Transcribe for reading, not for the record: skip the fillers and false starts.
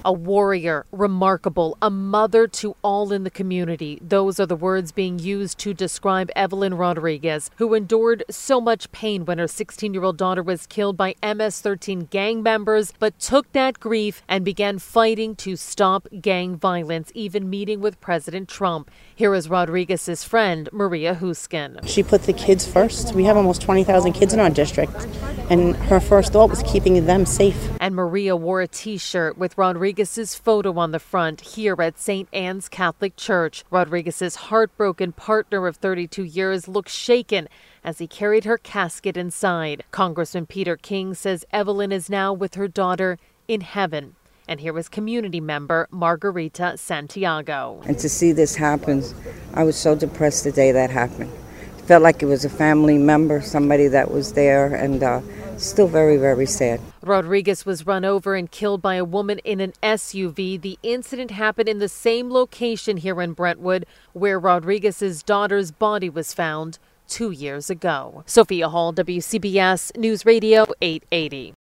A warrior, remarkable, a mother to all in the community. Those are the words being used to describe Evelyn Rodriguez, who endured so much pain when her 16-year-old daughter was killed by MS-13 gang members, but took that grief and began fighting to stop gang violence, even meeting with President Trump. Here is Rodriguez's friend, Maria Huskin. She put the kids first. We have almost 20,000 kids in our district, and her first thought was keeping them safe. And Maria wore a T-shirt with Rodriguez's photo on the front here at St. Anne's Catholic Church. Rodriguez's heartbroken partner of 32 years looked shaken as he carried her casket inside. Congressman Peter King says Evelyn is now with her daughter in heaven. And here is community member Margarita Santiago. And to see this happen, I was so depressed the day that happened. It felt like it was a family member, somebody that was there, and still very, very sad. Rodriguez was run over and killed by a woman in an SUV. The incident happened in the same location here in Brentwood where Rodriguez's daughter's body was found 2 years ago. Sophia Hall, WCBS News Radio 880.